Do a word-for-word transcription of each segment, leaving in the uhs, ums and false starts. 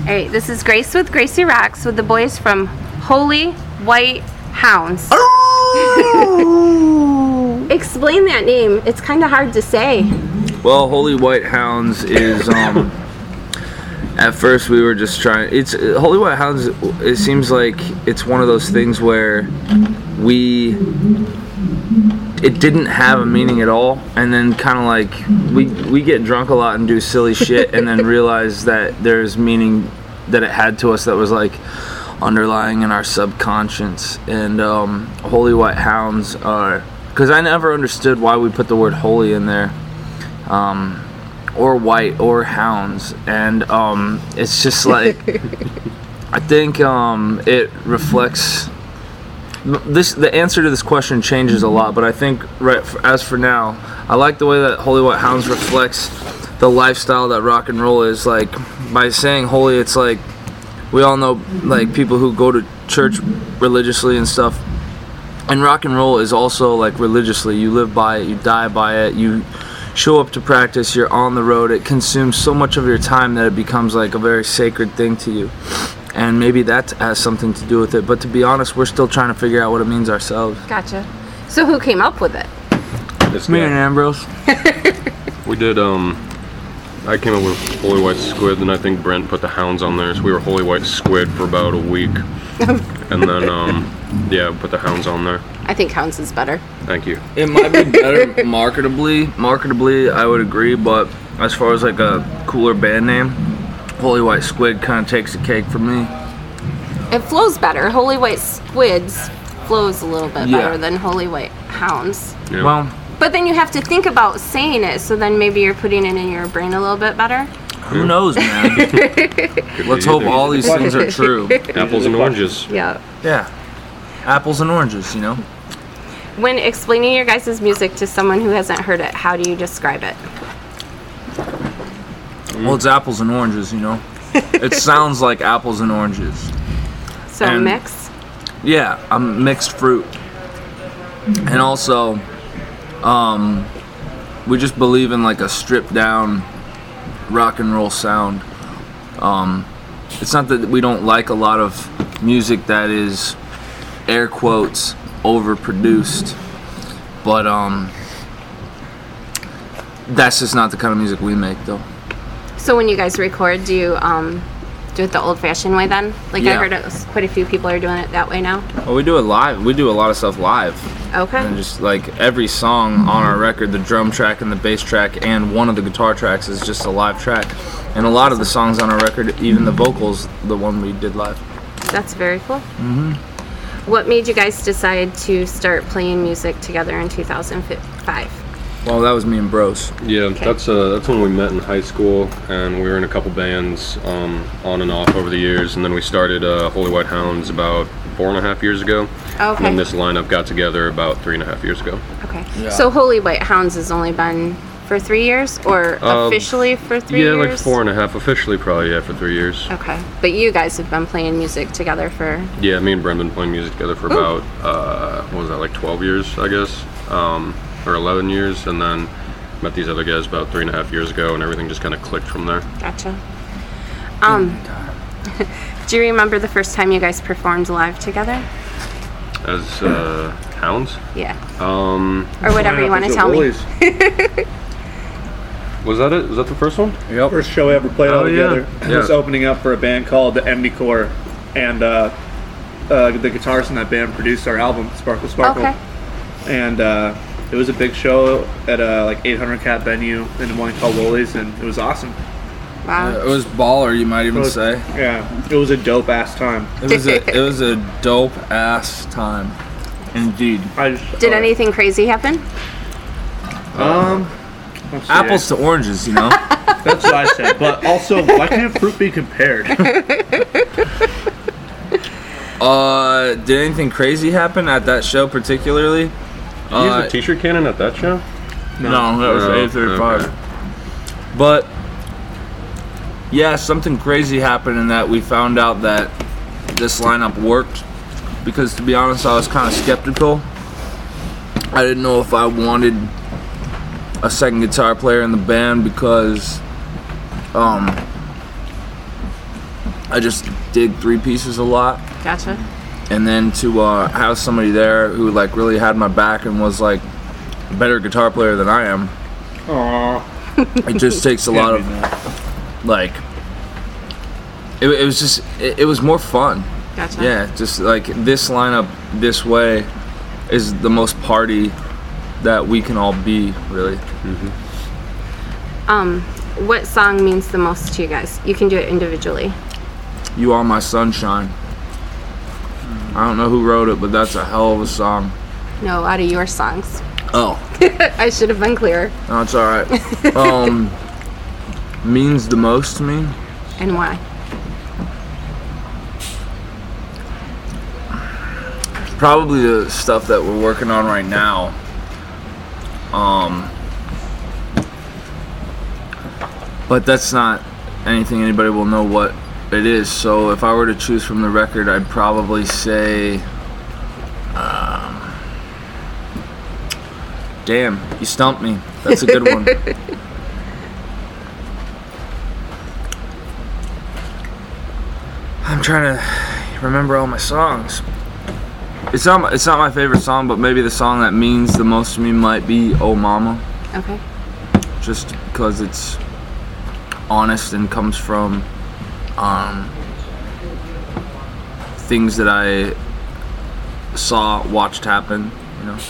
All right, this is Grace with Gracie Rocks with the boys from Holy White Hounds. Explain that name. It's kind of hard to say. Well, Holy White Hounds is, um, at first we were just trying, it's, Holy White Hounds, it seems like it's one of those things where we, it didn't have a meaning at all, and then kind of like, we, we get drunk a lot and do silly shit, and then realize that there's meaning that it had to us that was like underlying in our subconscious. And um, Holy White Hounds are, because I never understood why we put the word holy in there, um, or white, or hounds, and um, it's just like, I think um, it reflects, this. The answer to this question changes a lot, but I think right for, as for now, I like the way that Holy White Hounds reflects the lifestyle that rock and roll is. Like, by saying holy, it's like, we all know, like, people who go to church religiously and stuff, and rock and roll is also like religiously. You live by it, you die by it, you show up to practice, you're on the road. It consumes so much of your time that it becomes like a very sacred thing to you, and maybe that has something to do with it, but to be honest, we're still trying to figure out what it means ourselves. Gotcha. So who came up with it? It's me and Ambrose. We did, um, I came up with Holy White Squid, and I think Brent put the Hounds on there, so we were Holy White Squid for about a week. And then, um, yeah, put the Hounds on there. I think Hounds is better. Thank you. It might be better marketably. Marketably, I would agree, but as far as like a cooler band name, Holy White Squid kind of takes the cake for me. It flows better. Holy White Squids flows a little bit Yeah. better than Holy White Hounds. Yeah. Well, But then you have to think about saying it, so then maybe you're putting it in your brain a little bit better. who knows, man? Let's hope all these things are true. Apples and oranges. Yeah. Yeah. Apples and oranges, you know? When explaining your guys' music to someone who hasn't heard it, how do you describe it? Well, it's apples and oranges, you know? It sounds like apples and oranges. So And- mix? Yeah, I'm mixed fruit. And also, um, we just believe in like a stripped down rock and roll sound. Um, it's not that we don't like a lot of music that is, air quotes, overproduced, but um, that's just not the kind of music we make, though. So when you guys record, do you um, do it the old-fashioned way then? Like I Yeah. heard it was quite a few people are doing it that way now. Well, we do it live. We do a lot of stuff live. Okay. And just like every song on our record, the drum track and the bass track and one of the guitar tracks is just a live track. And a lot of the songs on our record, even the vocals, the one we did live. That's very cool. Mm-hmm. What made you guys decide to start playing music together in two thousand five? Well, that was me and Bros. Yeah, Okay. that's uh, that's when we met in high school, and we were in a couple bands um, on and off over the years, and then we started uh, Holy White Hounds about four and a half years ago. And Okay. then this lineup got together about three and a half years ago. Okay. Yeah. So Holy White Hounds has only been for three years, or Um, officially for three yeah, years? like four and a half officially, probably, yeah, for three years. Okay. But you guys have been playing music together for. Yeah, me and Brent been playing music together for Ooh. about, uh, what was that, like twelve years, I guess, um, or eleven years, and then met these other guys about three and a half years ago, and everything just kind of clicked from there. Gotcha. Um, do you remember the first time you guys performed live together? As uh, Hounds? Yeah. Um, Or whatever you want to tell me. was that it? Was that the first one? Yep. First show we ever played Oh, all yeah. together. Yeah. was opening up for a band called the Envy Corps, and uh, uh, the guitarist in that band produced our album, Sparkle Sparkle. Okay. And uh, it was a big show at a like eight hundred cap venue in one called Woolies, and it was awesome. Wow. It was baller, you might even It was- say. Yeah, it was a dope ass time. It was a it was a dope ass time, indeed. I just, Did uh, anything crazy happen? Um, let's see. Apples to oranges, you know. That's what I said. But also, why can't fruit be compared? Uh, did anything crazy happen at that show particularly? Did you Uh, use a t-shirt cannon at that show? No, that was No, A thirty-five. okay. But yeah, something crazy happened in that we found out that this lineup worked. Because to be honest, I was kind of skeptical. I didn't know if I wanted a second guitar player in the band because um, I just dig three pieces a lot. Gotcha. And then to uh, have somebody there who like really had my back and was like a better guitar player than I am. Aww. It just takes a lot of like. It, it was just it, it was more fun. Gotcha. Yeah, just like this lineup this way is the most party that we can all be, really. Mm-hmm. Um, what song means the most to you guys? You can do it individually. You Are My Sunshine. I don't know who wrote it, but that's a hell of a song. No, out of your songs. Oh. I should have been clearer. No, it's all right. Um, means the most to me. And why? Probably the stuff that we're working on right now. Um, but that's not anything anybody will know what it is. So if I were to choose from the record, I'd probably say, um, damn, you stumped me. That's a good one. I'm trying to remember all my songs. It's not, it's not my favorite song, but maybe the song that means the most to me might be Oh Mama. Okay. Just because it's honest and comes from um, things that I saw, watched happen, you know.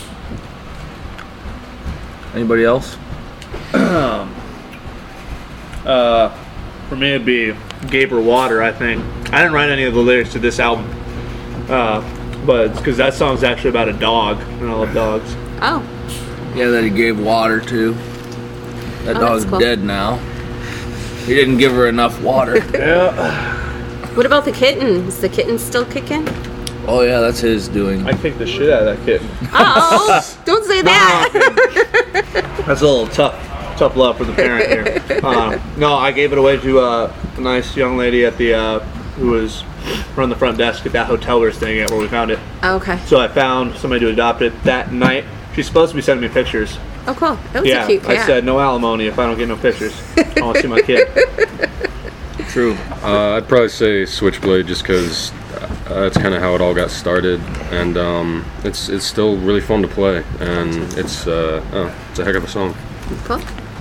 Anybody else? um, uh, for me, it'd be Gaber Water, I think. I didn't write any of the lyrics to this album. Uh, but it's because that song's actually about a dog, and I love dogs. Oh. Yeah, that he gave water to. That Oh, dog's that's cool. dead now. He didn't give her enough water. Yeah. What about the kitten? Is the kitten still kicking? Oh yeah, that's his doing. I kicked the shit out of that kitten. Oh, don't say that. That's a little tough, tough love for the parent here. Uh, no, I gave it away to uh, a nice young lady at the uh, who was running the front desk at that hotel we were staying at where we found it. Okay. So I found somebody to adopt it that night. She's supposed to be sending me pictures. Oh, cool. That was Yeah, a cute cat. I said no alimony if I don't get no pictures. I want to see my kid. True. Uh, I'd probably say Switchblade just because uh, that's kind of how it all got started, and um, it's it's still really fun to play, and it's uh, oh, it's a heck of a song. Cool.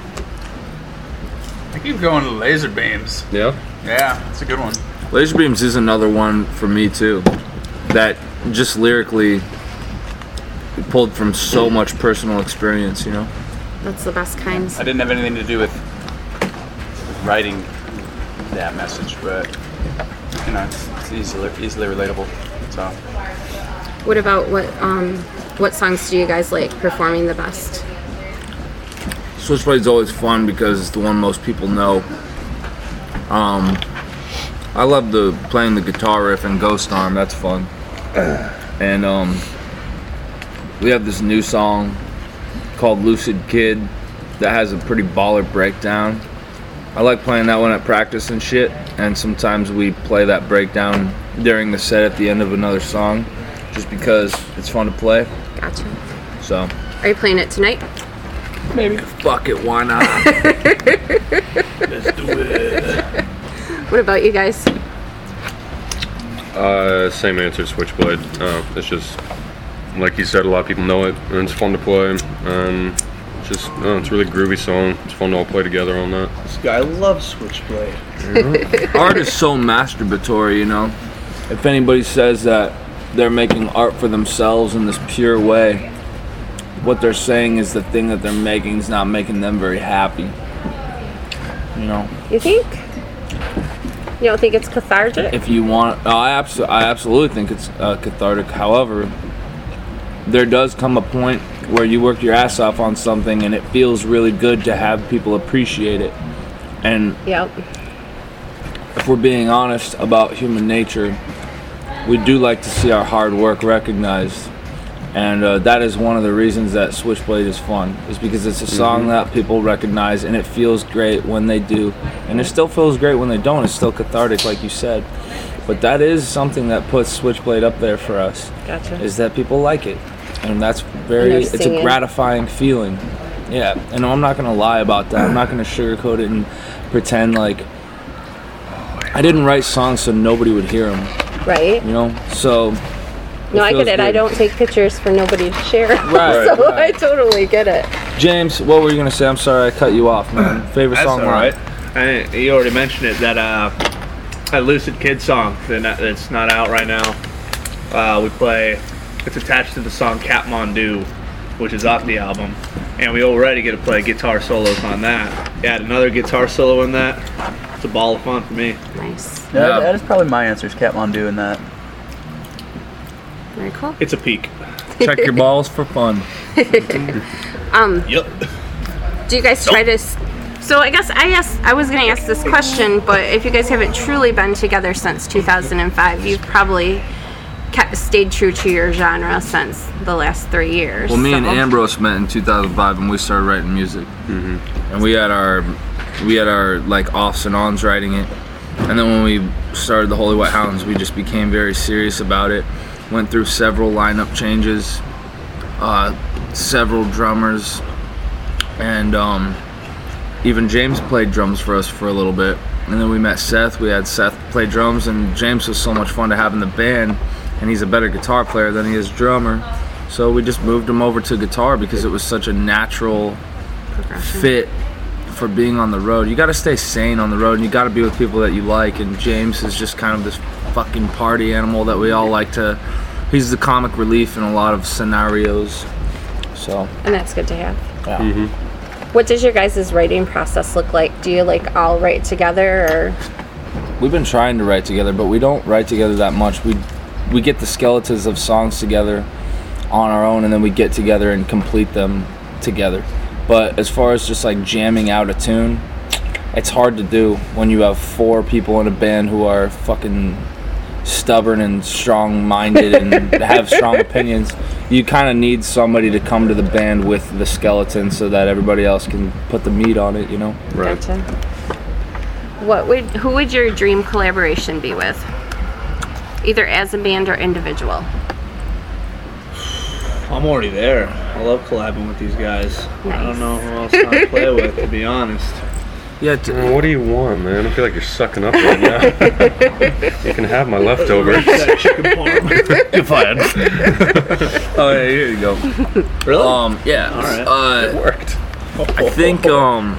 I keep going to Laser Beams. Yeah. Yeah, it's a good one. Laser Beams is another one for me too. That just lyrically pulled from so much personal experience, you know. That's the best kinds. I didn't have anything to do with, with writing that message, but you know, it's, it's easily easily relatable. So What about what um what songs do you guys like performing the best? Switchblade's always fun because it's the one most people know. Um, I love the playing the guitar riff in Ghost Arm. That's fun. And um, we have this new song called Lucid Kid that has a pretty baller breakdown. I like playing that one at practice and shit, and sometimes we play that breakdown during the set at the end of another song just because it's fun to play. Gotcha. So Are you playing it tonight? maybe fuck it, why not? Let's do it. What about you guys? Uh, same answer, Switchblade. Uh, it's just like you said, a lot of people know it, and it's fun to play, and it's just uh, it's a really groovy song. It's fun to all play together on that. This guy loves Switchblade. Art is so masturbatory, you know. If anybody says that they're making art for themselves in this pure way, what they're saying is the thing that they're making is not making them very happy. You know, You think? You don't think it's cathartic? if you want, oh, I, abso- I absolutely think it's uh, cathartic. However, there does come a point where you work your ass off on something and it feels really good to have people appreciate it. And Yep. if we're being honest about human nature, we do like to see our hard work recognized. And uh, that is one of the reasons that Switchblade is fun, is because it's a song Mm-hmm. that people recognize, and it feels great when they do. And it still feels great when they don't. It's still cathartic, like you said. But that is something that puts Switchblade up there for us, Gotcha. is that people like it. And that's And very, they're it's a singing. gratifying feeling. Yeah, and I'm not going to lie about that. I'm not going to sugarcoat it and pretend like I didn't write songs so nobody would hear them, Right? you know? So No, I feels get it. I good. don't take pictures for nobody to share. Right, so right. I totally get it. James, what were you gonna say? I'm sorry I cut you off, man. Favorite That's song all line? right. I, you already mentioned it, that uh, that Lucid Kid song that not, that's not out right now. Uh, we play, it's attached to the song Kathmandu, which is off the album. And we already get to play guitar solos on that. Add another guitar solo in that. It's a ball of fun for me. Nice. Yeah, Yeah. that is probably my answer. Is Kathmandu and that. Very cool. It's a peak. Check your balls for fun. Yep. Do you guys try to? s- So I guess I asked. I was going to ask this question, but if you guys haven't truly been together since two thousand five, you've probably kept, stayed true to your genre since the last three years. Well, me and so- Ambrose met in two thousand five, and we started writing music. Mm-hmm. And we had our, we had our like offs and ons writing it. And then when we started the Holy White Hounds, we just became very serious about it. Went through several lineup changes, uh, several drummers, and um, even James played drums for us for a little bit. And then we met Seth. We had Seth play drums, and James was so much fun to have in the band. And he's a better guitar player than he is drummer. So we just moved him over to guitar because it was such a natural fit for being on the road. You got to stay sane on the road, and you got to be with people that you like. And James is just kind of this fucking party animal that we all like to. He's the comic relief in a lot of scenarios. So and that's good to have. yeah. What does your guys' writing process look like? Do you like all write together, or We've been trying to write together, but we don't write together that much. We we get the skeletons of songs together on our own, and then we get together and complete them together. But as far as just like jamming out a tune, it's hard to do when you have four people in a band who are fucking stubborn and strong-minded and have strong opinions. You kind of need somebody to come to the band with the skeleton so that everybody else can put the meat on it, you know? Right. Gotcha. What would who would your dream collaboration be with? Either as a band or individual. I'm already there. I love collabing with these guys. I Nice. don't know who else to play with, to be honest. Yeah, t- Uh, what do you want, man? I feel like you're sucking up right now. You can have my leftovers. That chicken parm. You're fired. Oh yeah, here you go. Really? Um, yeah. All right. Uh, Worked. I think um,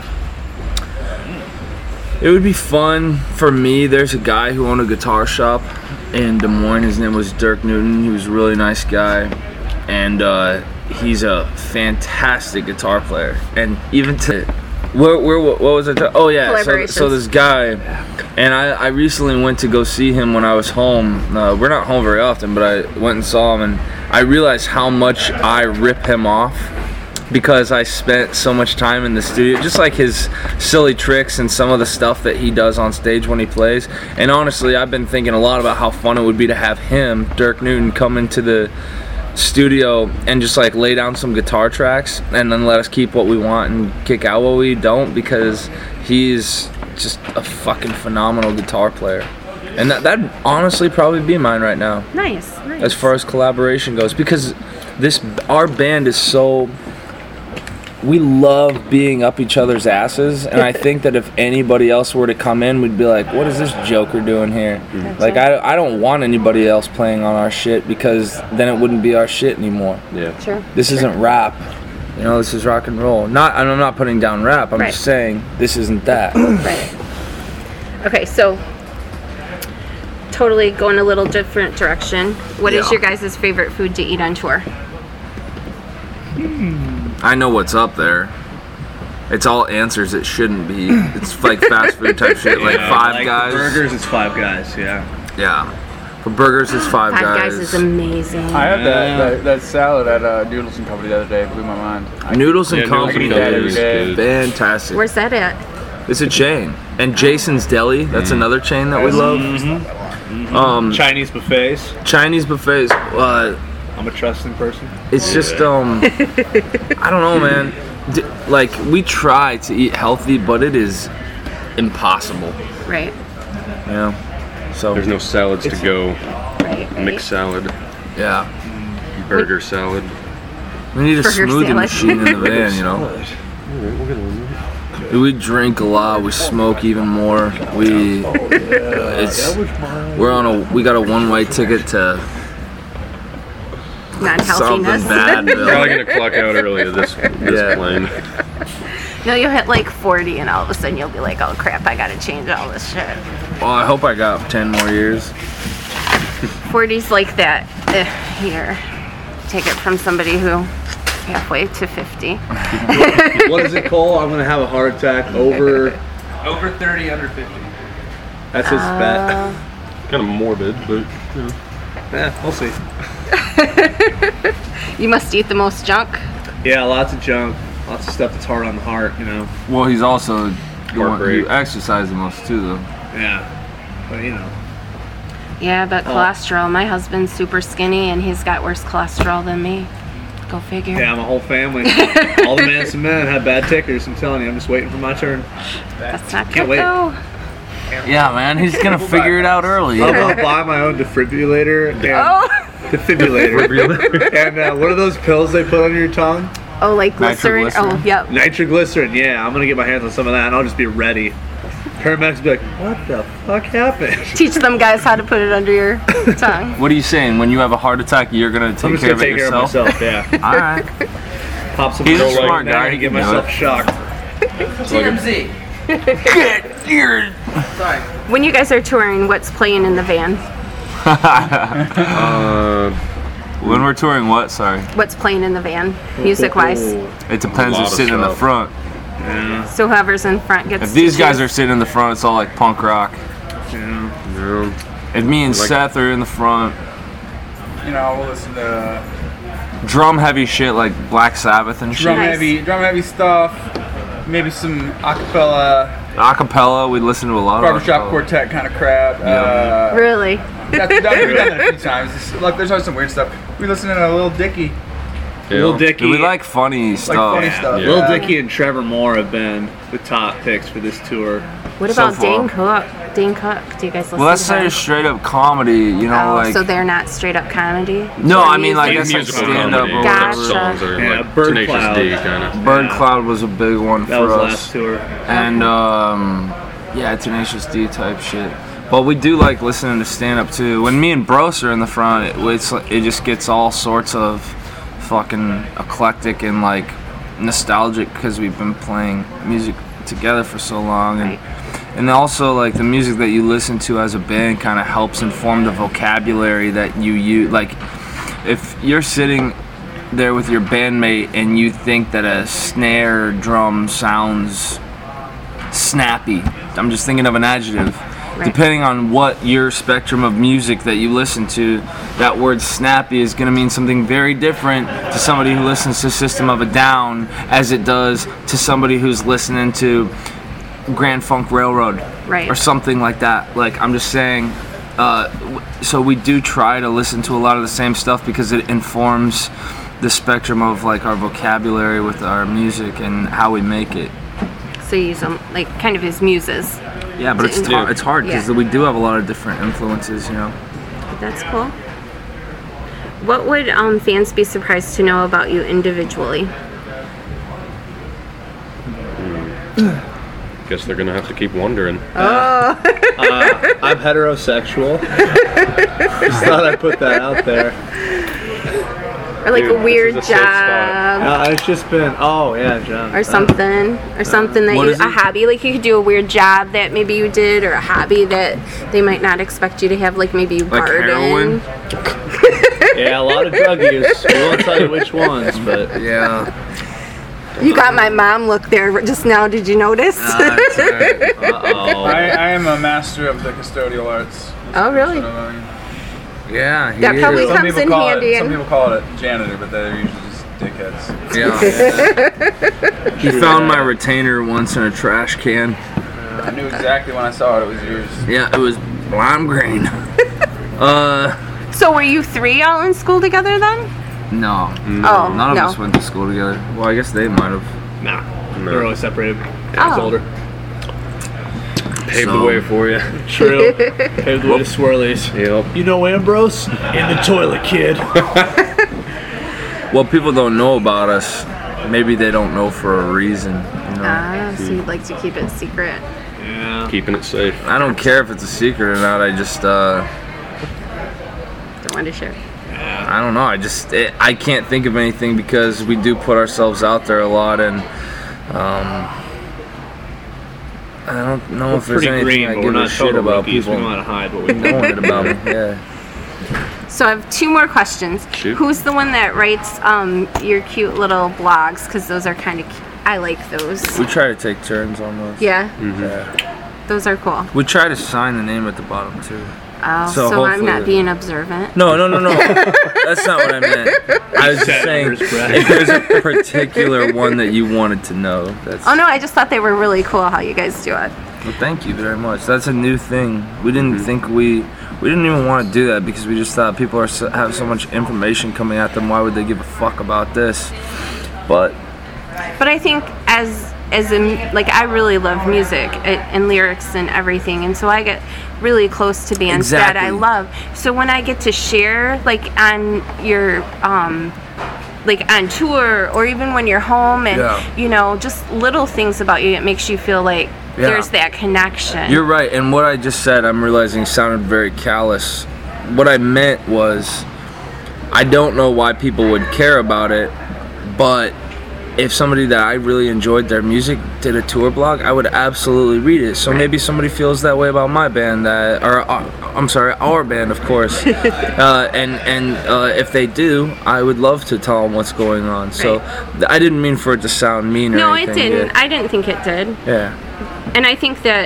it would be fun for me. There's a guy who owned a guitar shop in Des Moines. His name was Dirk Newton. He was a really nice guy, and uh, he's a fantastic guitar player. And even to where, where what was I? Ta- oh yeah. So, so this guy, and I, I recently went to go see him when I was home. Uh, we're not home very often, but I went and saw him, and I realized how much I rip him off because I spent so much time in the studio, just like his silly tricks and some of the stuff that he does on stage when he plays. And honestly, I've been thinking a lot about how fun it would be to have him, Dirk Newton, come into the studio and just like lay down some guitar tracks and then let us keep what we want and kick out what we don't, because he's just a fucking phenomenal guitar player. And that, that'd honestly probably be mine right now Nice, nice. as far as collaboration goes, because this our band is so, we love being up each other's asses, and I think that if anybody else were to come in, we'd be like, what is this joker doing here? Gotcha. Like I, I don't want anybody else playing on our shit, because then it wouldn't be our shit anymore. Yeah. Sure. This isn't rap, you know, this is rock and roll. Not, and I'm not putting down rap, I'm Right. just saying this isn't that. Right. Okay, so totally going a little different direction. What is Yeah. your guys' favorite food to eat on tour? I know what's up there. It's all answers it shouldn't be. It's like fast food type shit, like Yeah, Five like Guys. Burgers, it's Five Guys, yeah. Yeah. For burgers, it's Five, Five Guys. Guys is amazing. I had Yeah. that, that that salad at uh, Noodles and Company the other day. It blew my mind. I, Noodles and Yeah, Noodles Company and Company is is good. fantastic. Where's that at? It's a chain. And Jason's Deli, that's another chain that we love. Um, Chinese buffets. Chinese buffets, uh, I'm a trusting person. it's just, um, I don't know, man. D- like, we try to eat healthy, but it is impossible, Right, you know? So, There's no salads to go. right, right. Mixed salad, yeah. burger salad. We need a Burger smoothie salad. machine in the van, you know? We drink a lot. We smoke even more. We it's we're on a we got a one-way ticket to something Non-healthiness. bad. Probably Bill. gonna clock out early to this this Yeah. plane. No, you'll hit like forty, and all of a sudden you'll be like, "Oh crap, I gotta change all this shit." Well, I hope I got ten more years. forty's like that. Eh, here, take it from somebody who halfway to fifty. What is it, Cole? I'm gonna have a heart attack over. Over thirty, under fifty. That's his Uh, bet. Kind of morbid, but you know. Yeah, we'll see. You must eat the most junk. Yeah, lots of junk, lots of stuff that's hard on the heart. You know. Well, he's also going, Heartbreak. you exercise the most too, though. Yeah, but you know. Yeah, but cholesterol. My husband's super skinny, and he's got worse cholesterol than me. Go figure. Yeah, my whole family, all the Manson men have bad tickers. I'm telling you, I'm just waiting for my turn. That's not Can't good wait. though. Yeah, man, he's gonna figure it out early. I'll, I'll buy my own defibrillator and Oh, defibrillator. and uh, what are those pills they put under your tongue? oh, like glycerin. Nitroglycerin? Oh, yep. Nitroglycerin. Yeah, I'm gonna get my hands on some of that, and I'll just be ready. Paramedics will be like, "What the fuck happened?" Teach them guys how to put it under your tongue. What are you saying? When you have a heart attack, you're gonna take I'm just care gonna of it take care yourself? of myself. Yeah, All right. pop some He's a pills right smart now guy. and He get can do myself it. shocked. T M Z. Get your. Sorry. When you guys are touring, what's playing in the van? Uh, When we're touring, what? Sorry. What's playing in the van, music-wise? It depends A lot who's of sitting in the stuff. front. Yeah, So whoever's in front gets. If to these guys choose. are sitting in the front, it's all like punk rock. yeah. no. If me and Like- Seth are in the front, You know, we'll listen to drum heavy shit like Black Sabbath and drum shit. Nice. heavy, drum heavy stuff. Maybe some acapella, Acapella, we listen to a lot barbershop of acapella. quartet kind of crap. Yeah. Uh, Really? That's, we've done that a few times. It's, like, there's always some weird stuff. We listen to a Little Dicky, Yeah. Lil Dicky, Do we like funny like stuff? funny stuff. Yeah. Lil Yeah. Dicky and Trevor Moore have been the top picks for this tour. What So about far. Dane Cook? Dane Cook? Do you guys listen Well, that's to him? just straight up comedy, you know, Oh, like. so they're not straight up comedy? No, Or I mean, like, music? that's like musical stand up comedy, or like Gotcha. songs that are Yeah, like Bird Tenacious Cloud. D kind of. Bird Yeah. Cloud was a big one That for was us. last tour. And um, yeah, Tenacious D type shit. But we do like listening to stand up too. When me and Bros are in the front, it, it's it just gets all sorts of fucking eclectic and like nostalgic because we've been playing music together for so long, and Right. and also like the music that you listen to as a band kind of helps inform the vocabulary that you use. Like if you're sitting there with your bandmate and you think that a snare drum sounds snappy, I'm just thinking of an adjective. Right. Depending on what your spectrum of music that you listen to, that word snappy is going to mean something very different to somebody who listens to System of a Down as it does to somebody who's listening to Grand Funk Railroad Right. or something like that. Like, I'm just saying, uh, w- so we do try to listen to a lot of the same stuff because it informs the spectrum of like our vocabulary with our music and how we make it. So you use them like kind of as muses. Yeah, but it's To- tar- it's hard because Yeah. we do have a lot of different influences, you know. That's cool. What would um, fans be surprised to know about you individually? Guess they're gonna have to keep wondering. Uh, I'm heterosexual. Just thought I'd put that out there. Or like Dude, a weird this is a safe spot. job Uh, it's just been, oh yeah, John. or something, or something that What you, is a it? hobby, like you could do a weird job that maybe you did, or a hobby that they might not expect you to have, like maybe you Like garden. heroin? Yeah, a lot of drug use. We won't tell you which ones, but Yeah. You got my mom look there just now. Did you notice? uh-oh. I, I am a master of the custodial arts. Oh, really? You know what I mean? Yeah. That he probably is. Some comes people in call handy it. Some and- people call it janitor, but they're usually just dickheads. Yeah. He found my retainer once in a trash can. I knew exactly when I saw it. It was yours. Yeah, it was lime green. uh, So were you three all in school together then? no. Oh, None of no. us went to school together. Well, I guess they might have. Nah, No. they're always separated. I was Oh. older. Paved So- the way for you. True. Paved the way to Swirlies. Yep. You know Ambrose? In the toilet, kid. Well, people don't know about us. Maybe they don't know for a reason, you know. Ah, so you'd like to keep it secret. Yeah. Keeping it safe. I don't care if it's a secret or not. I just, uh, Don't want to share. I don't know. I just, it, I can't think of anything because we do put ourselves out there a lot, and um, I don't know We're if there's pretty anything green, I but give we're a not shit total about rookies. people We know how to hide what we know. knowing it about me. Yeah. So I have two more questions. Shoot. Who's the one that writes um, your cute little blogs? Because those are kind of, I like those. We try to take turns on those. Yeah, Yeah. those are cool. We try to sign the name at the bottom too. Oh, So so, I'm hopefully not the- being observant. No, no, no, no. That's not what I meant. I was just saying if there's a particular one that you wanted to know. That's. Oh no, I just thought they were really cool how you guys do it. Well, thank you very much. That's a new thing. We didn't think we we didn't even want to do that because we just thought people are so, have so much information coming at them. Why would they give a fuck about this? But But I think as as in like I really love music and, and lyrics and everything, and so I get really close to bands that I Exactly. love. So when I get to share like on your um like on tour or even when you're home and Yeah. you know just little things about you, it makes you feel like Yeah. there's that connection. you're right. And what I just said, I'm realizing sounded very callous. What I meant was, I don't know why people would care about it, but if somebody that I really enjoyed their music did a tour blog, I would absolutely read it. So maybe somebody feels that way about my band, that, or uh, I'm sorry, our band, of course. uh, and and uh, if they do, I would love to tell them what's going on. So th- I didn't mean for it to sound mean or no, it anything. didn't. Yeah. I didn't think it did. yeah. And I think that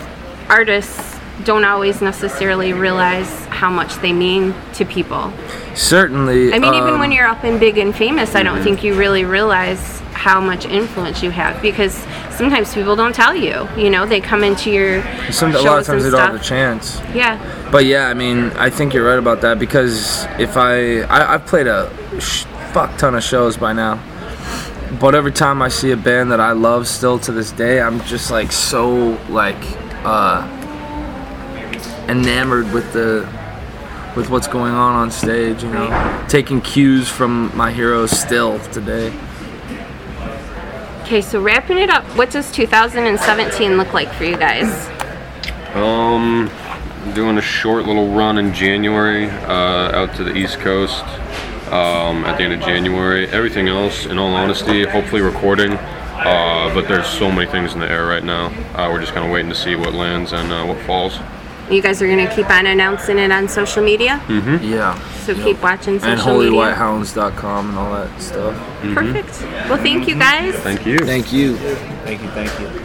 artists don't always necessarily realize how much they mean to people. Certainly. I mean, even um, when you're up and big and famous, I don't think you really realize how much influence you have because sometimes people don't tell you. You know, they come into your some, a shows lot of times they and don't stuff. have a chance. Yeah, But yeah, I mean, I think you're right about that because if I, I I've played a sh- fuck ton of shows by now, but every time I see a band that I love still to this day, I'm just like so like uh, enamored with the with what's going on on stage. You know, taking cues from my heroes still today. Okay, so wrapping it up, what does two thousand seventeen look like for you guys? Um, doing a short little run in January uh, out to the East Coast um, at the end of January. Everything else, in all honesty, hopefully recording. Uh, but there's so many things in the air right now. Uh, we're just kind of waiting to see what lands and uh, what falls. You guys are going to keep on announcing it on social media? Yeah. So keep watching social And holy media. white hounds dot com and all that stuff. Perfect. Well, thank you guys. Thank you. Thank you. Thank you, thank you.